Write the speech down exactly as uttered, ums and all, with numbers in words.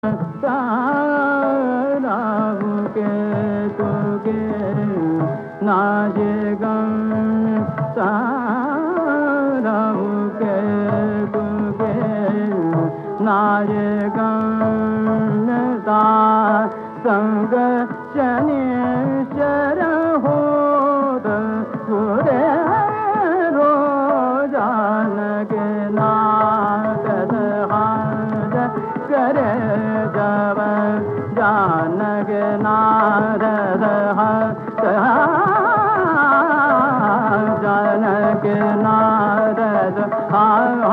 राम के तुगे नाजे गम राम के तुगे नाजे गम सा संग शनि शर हो सुरे रो जान के नाथ हार करे जब जानक नारद जानक नारद